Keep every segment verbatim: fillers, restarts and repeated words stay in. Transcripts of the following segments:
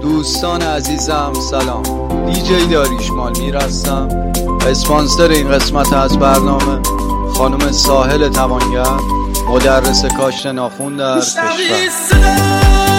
دوستان عزیزم سلام، دیجی داریوش مالمیر هستم. اسپانسر این قسمت از برنامه خانم ساحل توانگر، مدرس کاشت ناخن در کشور.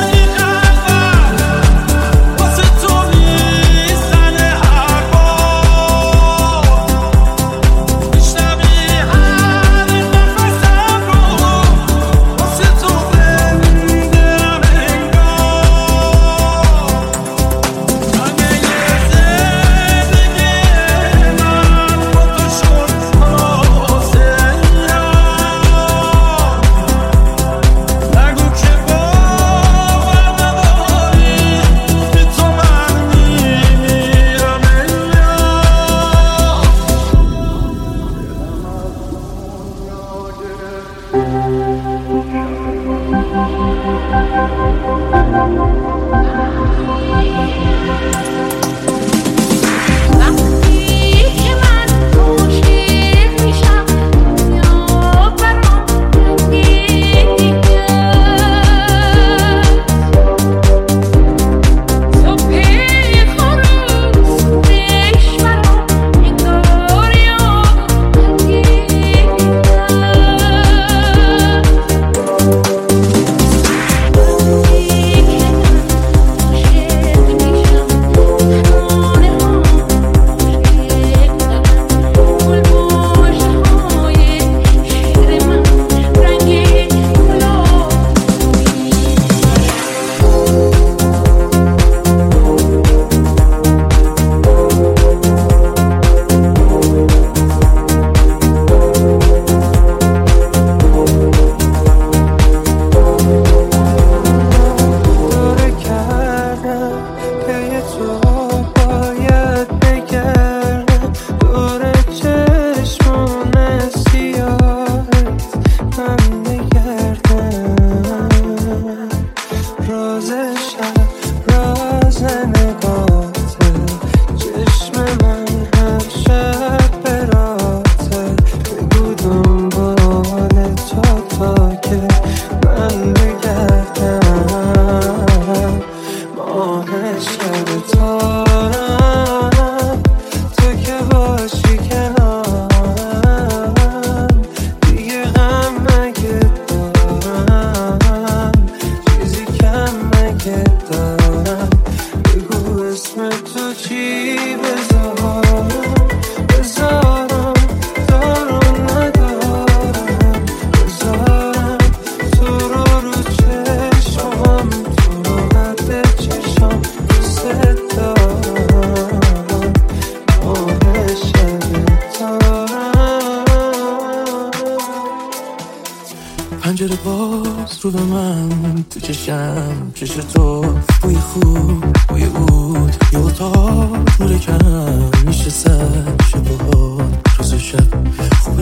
پنجره باز رو به من تو چشم، چش تو بوی خوب بوی عود، یه اتاق نور کم میشه سر شب و روز شب خوب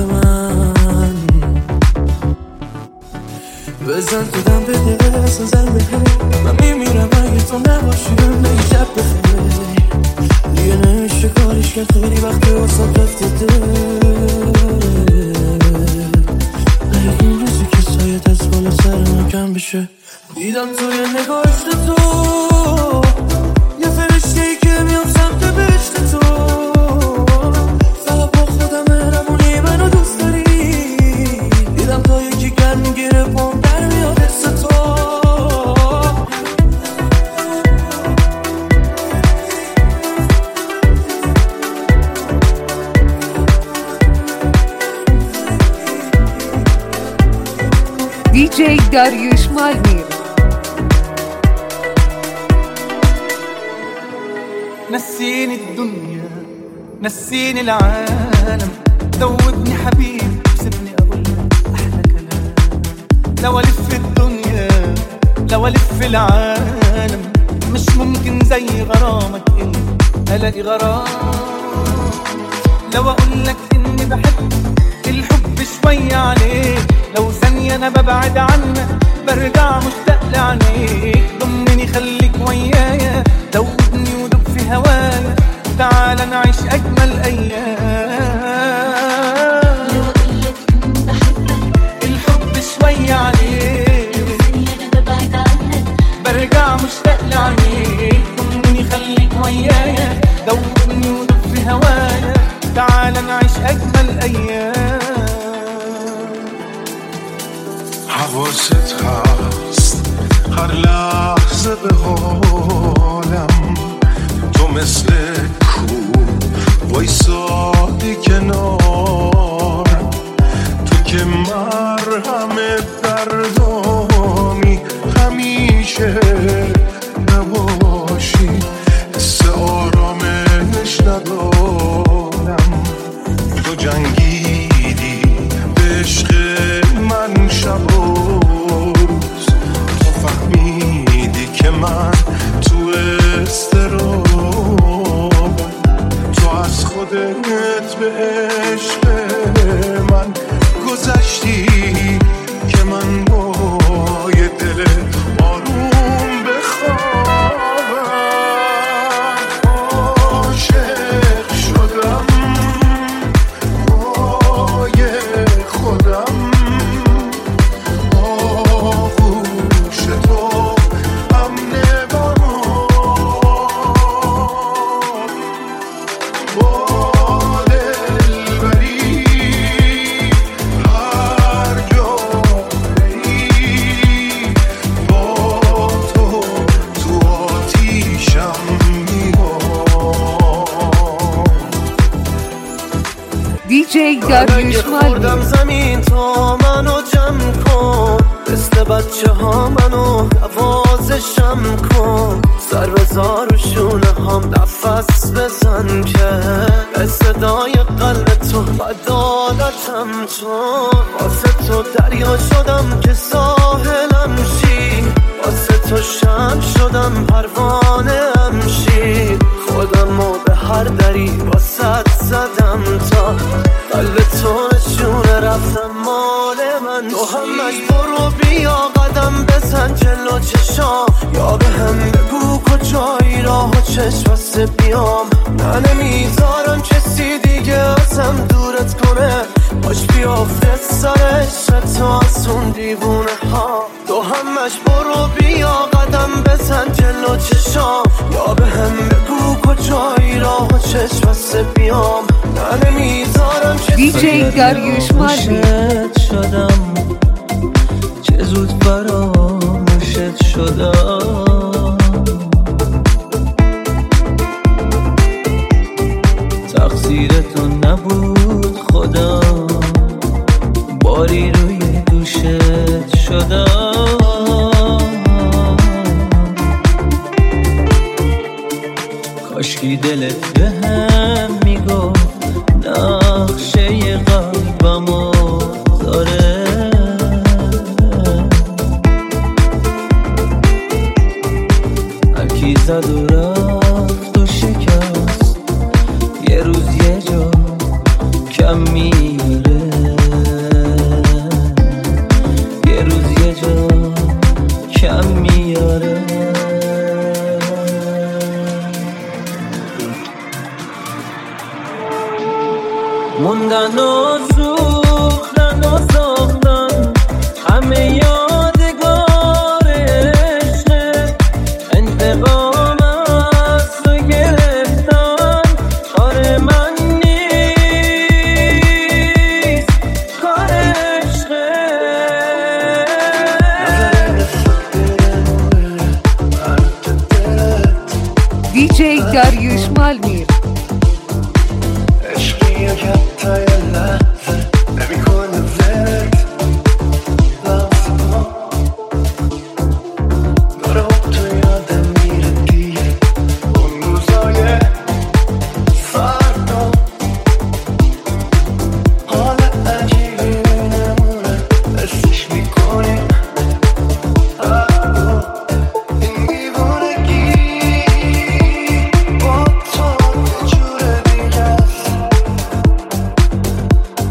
من بزن تو دم بده سازن بده من میمیرم اگه تو نباشی بهم شب بخیر دیگه نمیشه کارش کرد خیلی وقتی واسم رفته این روزی که سایت از بالا سر من کم بشه دیدم توی نگاهشت تو یه فرشته ای که میام سمت بهشت تو فقط با خودم مهربونی منو دوست داری دیدم تا یکی گر میگیره پام در میاد حس تو دیجی داریوش مالمیر. نسيني الدنيا نسيني العالم ذوبني حبيبي سيبني اقول احلى كلام لو الف الدنيا لو الف العالم مش ممكن زي غرامك انت الاقي غرام لو اقول لك اني بحب الحب شوية عليك لو ثانية انا ببعد عنك برجع مشتاق لعينيك ضمني خليك ويايا دوبني ودوب في هوايا تعال نعيش اجمل ايام لو اقولك اني بحبك الحب شوية عليك لو ثانية انا ببعد عنك برجع مشتاق لعينيك حواست هست هر لحظه به حالم، تو مثل کو وایسادی کنارم، تو که مرهم دردامی همیشه نباشی، حس آرامش ندارم، تو جنگیدی به عشق من شب و روز، تو فهمیدی که من تو استرابم، تو از خودت به عشق من گذشتی که من با یه دل آروم بخوابم، عاشق شدم پای خودم، آغوش تو امن برام، با دلبری هر جا بری، با تو تو آتیشم میام. دیجی داریوش خوردم مالمی. زمین تا منو جمع کن، مثل بچه ها منو نوازشم کن، سر بزار و شونه هم نفس بزن که به صدای قلب تو بدالتم، تو واسه تو دریا شدم که ساحلم شی، واسه تو شم شدم پروانه هم شی، خودم رو به هر دری واسه زدم تا قلب تو نشونه رفتم مال من، تو همش برو بیا قدم بزن جلو چشام، یا به هم بگو کجایی راه و چشم بسته بیام، نه نمیذارم کسی دیگه ازم دورت کنه، باش بیافته سرش تو از اون دیوونه ها، تو همش برو بیا قدم بزن جلو چشام، یا به هم بگو کجایی راه و چشم بسته بیام، نه نمیذارم دیجی داریوش مالمی. شدم چه زود فراموشت شدم، تقصیر تو نبود خودم، باری روی دوشت شدم، کاشکی دلت به هم میگفت نقشه قلبمو داره، هرکی زد و رفت و شکست، یه روز یه جا کم میره، یه روز یه جا کم میاره، موندن و سوختن و ساختن همه یادگار عشق، انتقام از تو گرفتن کار من نیست، کار عشقه. دیجی داریوش مالمی. تا یه لحظه نمی‌کنه ولت، لحظه داره با تو یادم میره دیگه، اون روزای فردا حال عجیبی نمونه حسش میکنیم، این دیوانگی با تو یه جور دیگه است،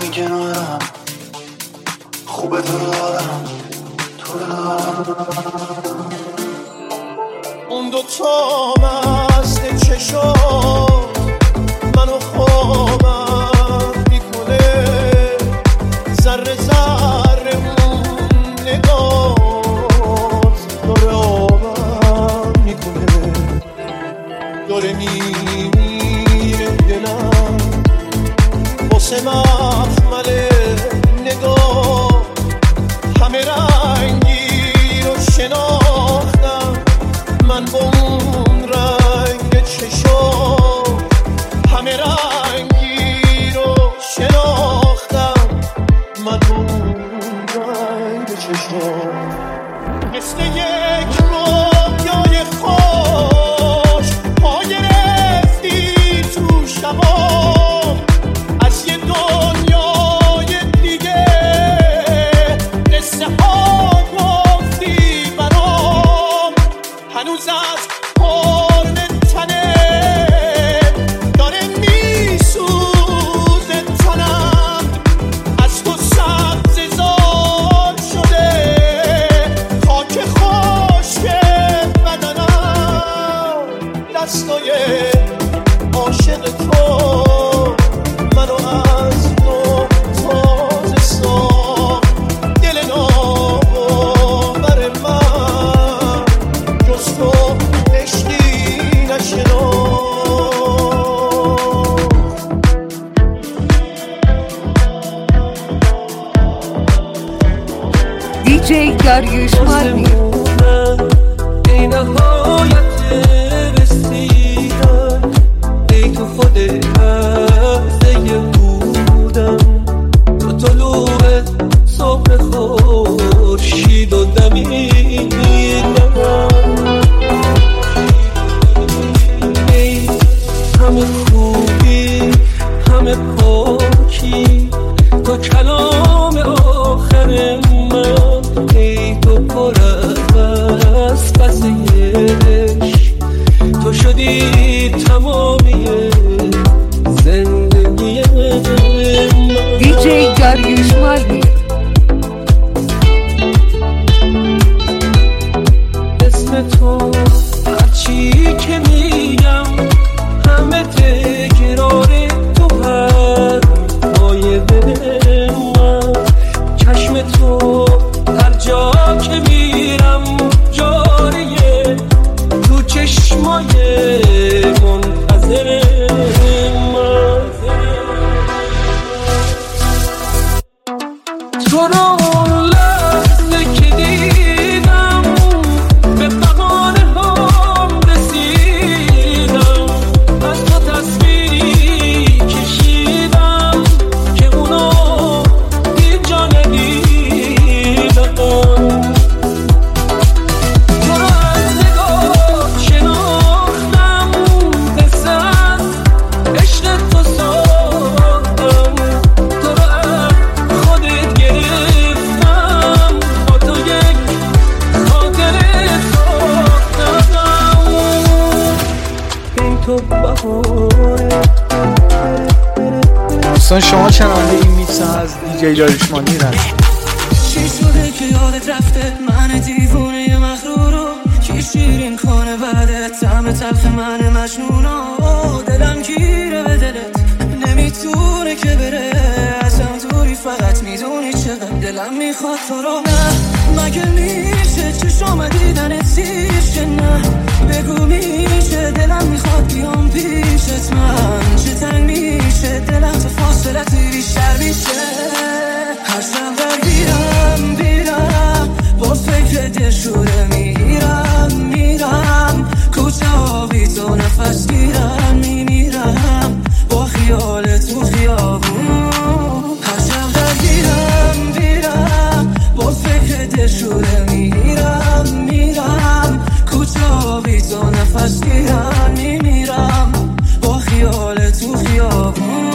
همین کنارم خوبه تو رو دارم تو رو دارم اون دوتا مست چشم منو خوابم میکنه ذره ذره اون نگاه داره آبم میکنه داره میمیره دلم واسه مخمل نگاه همه رنگی رو شناختم من با اون رنگ چشم همه رنگی رو شناختم من با اون رنگ چشم مثل یک رویای خوش پا گرفتی تو شبام از یه دنیای دیگه قصه ها گفتی برام هنوز از قرن تنه داره میسوزه تنم از تو سبز زار شده خاک خشک بدنم دستای عاشق تو منو از نو تازه ساخت دل ناباور من جز تو عشقی نشناخت دیجی داریوش مالمیر ای نهایت رسیدن ای تو خود لحظه بودم تو طلوع صبح خورشید و دمیدن ای همه خوبی همه پاکی تو کلام آخر من ای تو پر از قصه عشق تو شدی تمامی زندگی من دیجی داریوش مالمیر اسم تو هرچی که میگم همه تکرار تو حرفای دل من چشم تو هر جا که میرم جاریه تو چشمای منتظر من تو رو لحظه که دیدم به بهانه هم رسیدم از تو تصویری کشیدم که اونو هیچ جا ندیدم تو رو از نگاه شناختم قصه از عشق تو ساختم تو رو از خودت گرفتم با تو یک خاطره ساختم این تو بهاره دوستان شما چنانده این میکس از دیجی داریوش مالمیر هست. چی شده که یادت رفته من دیوونه مغرورو کی شیرین کنه بعدت طعم تلخ من مجنونو دلم گیره به دلت نمیتونه که بره ازم دوری فقط میدونی چقدر دلم میخواد تو رو نه مگه میشه چشم دیدنت سیشه نه بگو میشه دلم میخواد بیام پیشت من چه تنگ میشه دلم تو فاصلتی بیشتر میشه هر شب برگیرم بیرم باز فکر دلشوره میرم میرم کوچه ها بی تو نفس گیرم میمیرم با خیال تو خیابون هر شب برگیرم بیرم باز فکر دلشوره میرم میرم کوچه ها بی تو نفس گیرم میمیرم با خیال تو خیابون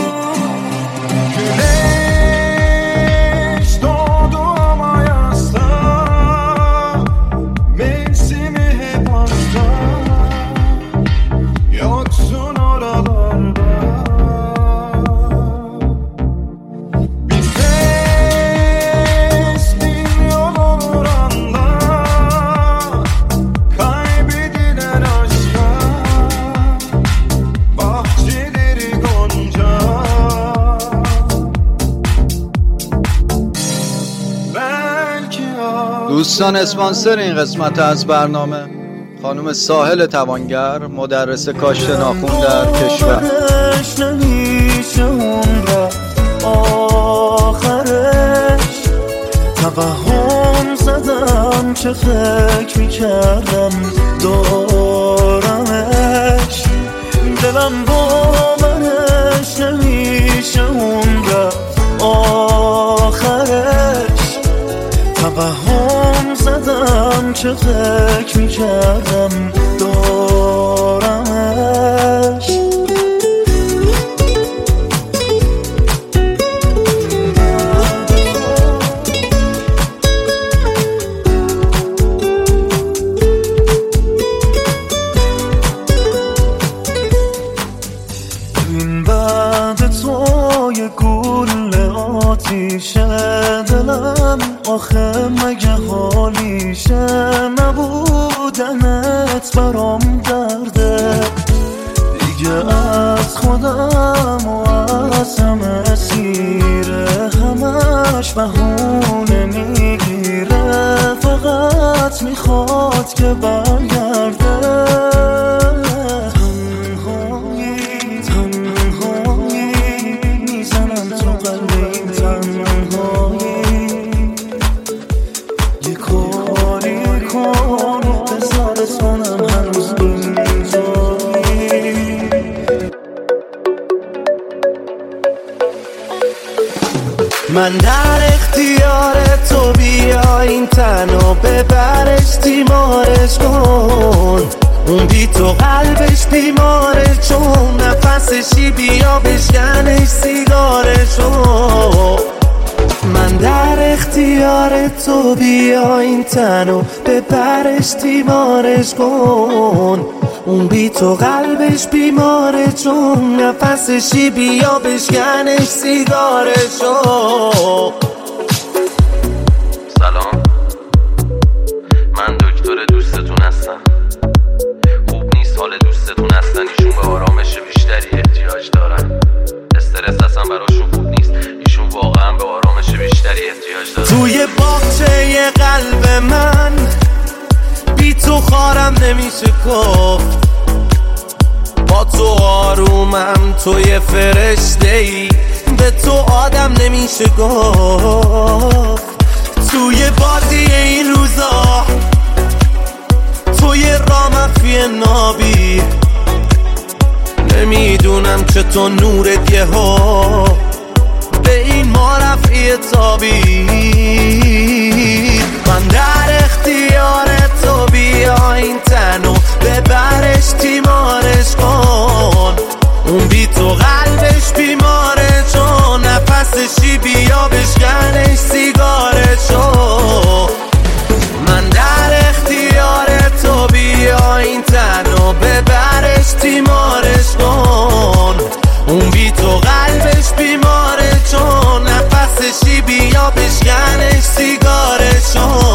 دوستان، اسپانسر این قسمت از برنامه خانم ساحل توانگر، مدرس کاشت ناخون در کشور. نمیشه اون رفت آخرش، توهم زدم چه فکر میکردم دارمش، دلم باورش نمیشه اون رفت آخرش، توهم زدم چه فکر میکردم دارمش. این بعد تو یه گل آتیشه دلم، آخه مگه حالیشه نبودنت برام درده، دیگه از خودم و از همه سیره، همش بهونه میگیره، فقط میخواد که برگرده. تنهایی تنهایی میزنم تو قلب این تنهایی، یه کاری کن بذار اسمانم هنوز اینجایی. من در اختیار تو، بیا این تنو ببرش تیمارش کن، اون بی تو قلبش بیماره چون نفسشی، بیا بشکنش سیگارشو. من در اختیار تو، بیا این تنو ببرش تیمارش کن، اون بی تو قلبش بیماره چون نفسشی، بیا بشکنش سیگارشو. سلام، من دکتر دوستتون هستم. خوب نیست حال دوستتون هستن، ایشون به آرامش بیشتری احتیاج دارن، استرس اصلا براشون خوب نیست، ایشون واقعا به آرامش بیشتری احتیاج دارن. توی باغچه قلب من بی تو خارم نمیشه گفت، با تو آرومم، تو یه فرشته ای، به تو آدم نمیشه گفت. توی بادی این روزا توی رامفی نابی، نمیدونم چطور نورت یه ها به این ما رفعی تابی. من در اختیار تو، بیا این تنو ببرش تیمارش کن، اون بی تو قلبش بیماره چون نفسشی، بیا بشکنش سیگارشو. من در اختیار تو، بیا این تنو ببرش تیمارش کن، اون بی تو قلبش بیماره چون نفسشی، بیا بشکنش سیگارشو.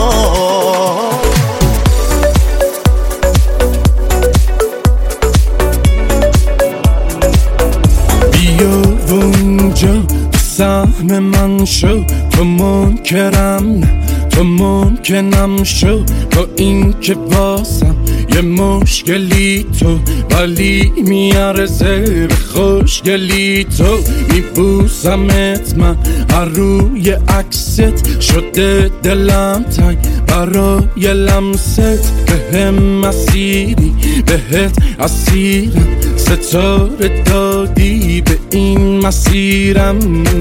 بیا اونجا سهم من شو، تو منکرم نه تو ممکنم شو، با این که باسم یه مشکلی تو، ولی میارزه به خوشگلی تو. میبوسمت من هر روی عکست، شده دلم تنگ برای لمست، به هم مسیری بهت اسیرم، ستاره دادی به این مسیرم.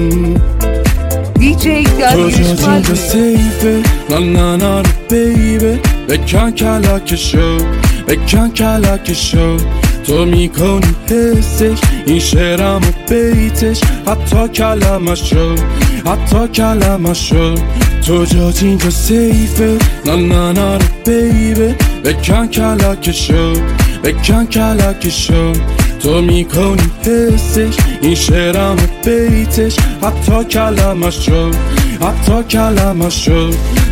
دیجی داریوش مالمی. نا نا نا بیبی، بکن کلاکشو بکن کلاکشو، تو میکنی حسش این شعرم و بیتش، حتی کلمشو حتی کلمشو. تو جات اینجا سیفه، نا نا نا بیبی، بکن کلاکشو بکن کلاکشو، تو میکنی حسش این شعرم و بیتش، حتی کلمشو حتی کلمشو.